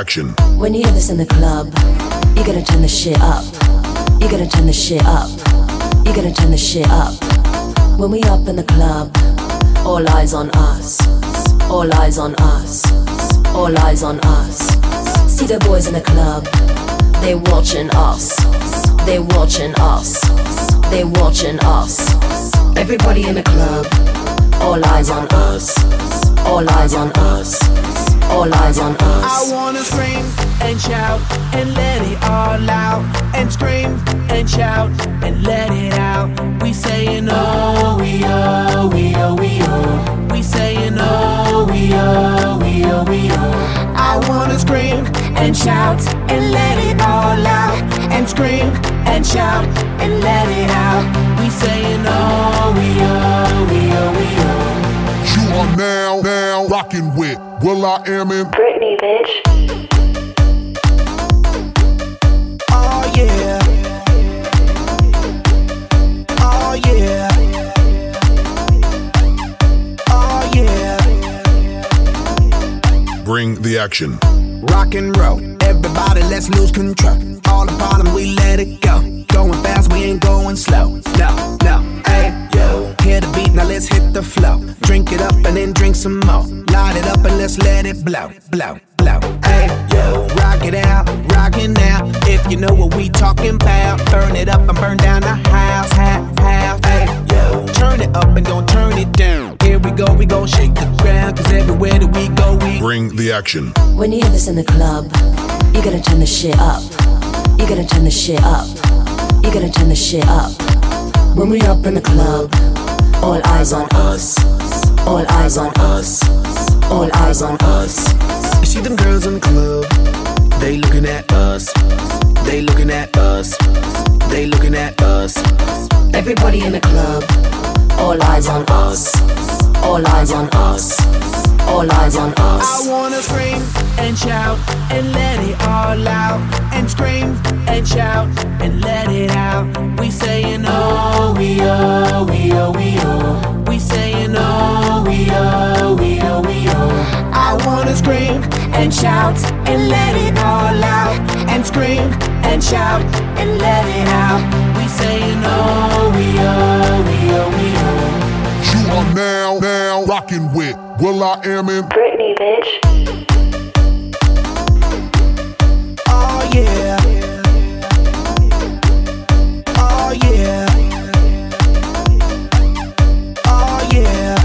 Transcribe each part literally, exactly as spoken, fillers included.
action. When you hear this in the club, you gotta turn the shit up. You gotta turn the shit up. You gotta turn the shit up. When we up in the club, all eyes on us. All eyes on us. All eyes on us. See the boys in the club, they watching us. They watching us. They watching us. Everybody in the club, all eyes on us. All eyes on us. All eyes on us. I wanna scream and shout and let it all out. And scream and shout and let it out. We saying oh, we oh, we oh, we oh. We saying oh, we oh, we oh, we oh. I wanna scream and shout and let it all out. And scream and shout and let it out. We saying oh, we oh, we oh, we oh. You are now, now rocking with Will I Am in Britney, bitch. Oh yeah. Oh yeah. Oh yeah. Bring the action. Rock and roll, everybody let's lose control. All the bottom we let it go. Going fast, we ain't going slow. No, no, hey, yo. Hear the beat, now let's hit the flow. Drink it up and then drink some more. Light it up and let's let it blow, blow, blow. Hey, yo. Rock it out, rock it now. If you know what we talking about. Burn it up and burn down the house, half, half. Hey, yo. Turn it up and don't turn it down. Here we go, we gon' shake the ground. Cause everywhere that we go, we bring the action. When you hear this in the club, you gotta turn the shit up. You gotta turn the shit up. You gotta turn the shit up. When we up in the club, all eyes on us. All eyes on us. All eyes on us. You see them girls in the club, they looking at us. They looking at us. They looking at us. Everybody in the club, all eyes on us. All eyes on us. All eyes on us. I wanna scream and shout and let it all out. And scream and shout and let it out. We saying oh, we oh, we oh, we oh. We saying oh, we oh, we oh, we oh. I wanna scream and shout and let it all out. And scream and shout and let it out. We saying oh, we oh, we oh, we oh. You are now, now rocking with Will I Am in Britney, bitch. Oh yeah. Oh yeah. Oh yeah.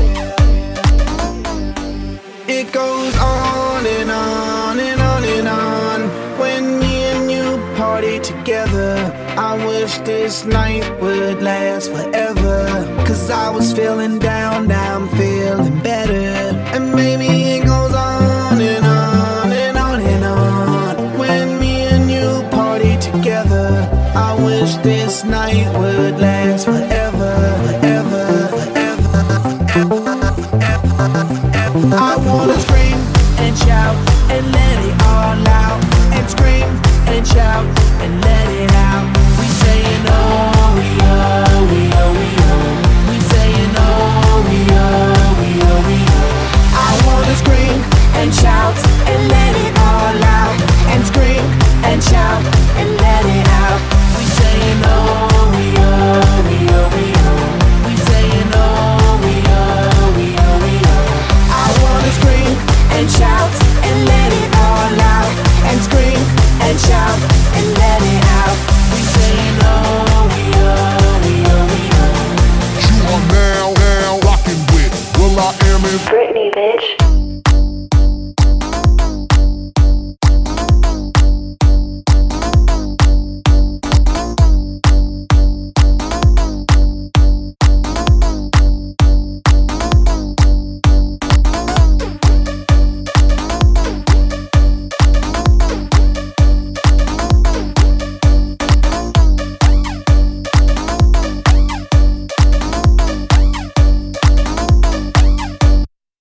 It goes on and on and on and on. When me and you party together, I wish this night would last forever. Cause I was feeling down, now I'm feeling better. And maybe it goes on and on and on and on. When me and you party together, I wish this night